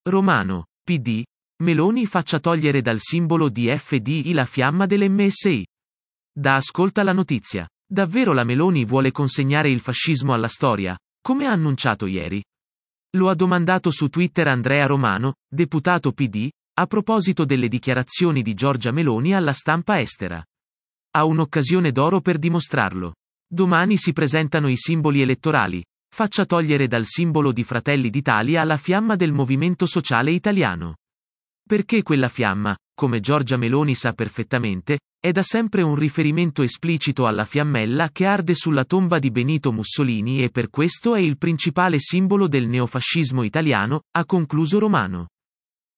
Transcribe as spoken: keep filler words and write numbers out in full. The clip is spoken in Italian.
Romano, P D, Meloni faccia togliere dal simbolo di F D I la fiamma dell'M S I. Da Ascolta la notizia. Davvero la Meloni vuole consegnare il fascismo alla storia, come ha annunciato ieri? Lo ha domandato su Twitter Andrea Romano, deputato P D, a proposito delle dichiarazioni di Giorgia Meloni alla stampa estera. Ha un'occasione d'oro per dimostrarlo. Domani si presentano i simboli elettorali. Faccia togliere dal simbolo di Fratelli d'Italia la fiamma del Movimento Sociale Italiano. Perché quella fiamma, come Giorgia Meloni sa perfettamente, è da sempre un riferimento esplicito alla fiammella che arde sulla tomba di Benito Mussolini e per questo è il principale simbolo del neofascismo italiano, ha concluso Romano.